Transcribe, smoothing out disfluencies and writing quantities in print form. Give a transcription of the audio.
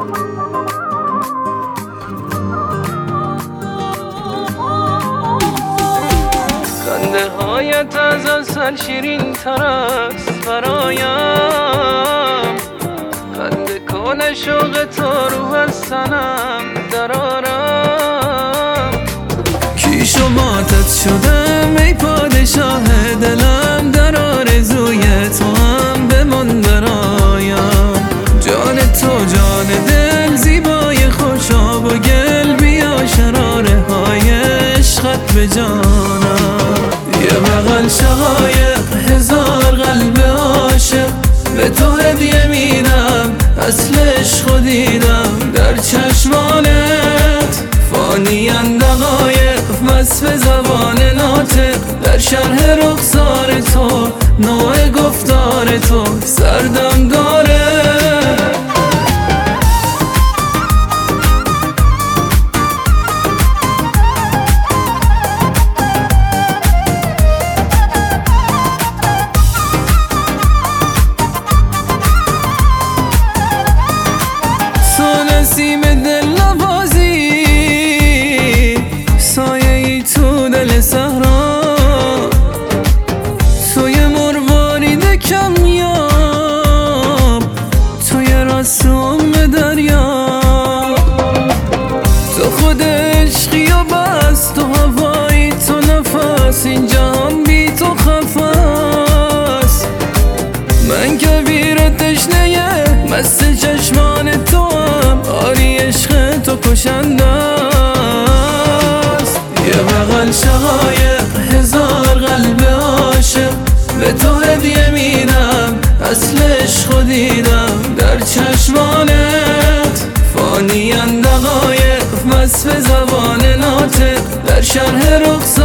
خنده هایت از اصل شیرین تر است برایم، خنده کن شوق تو رو از تنم درارم. کیش و ماتت شدم ای پادشاه دلم، در آرزوی تو هم بمان برایم. جان تو جان دل زیبای خوشاب و گل، بیا شراره های عشقت به جانم. یه بغل شقایق هزار قلب عاشق، به تو هدیه میدم اصل عشق دیدم در چشمانت. فانی دقایق وصف زبان ناطق، در شرح رخسار تو نوع گفتار تو سردم داره. نسیم دل نوازی، سایه ای تو دل صحرا، توی مروارید کمیاب، توی رسوم دریا. تو خود عشقی و بس، تو هوایی تو نفس، این جهان بی تو خفاست. من کبیر تشنه مست چشمان تو هم، آری عشق تو کشنده است. یه بغل شقایق هزار قلب عاشق، به تو هدیه میدم اصل عشق دیدم در چشمانت. فانی دقایق وصف زبان ناطق، در شرح رخصت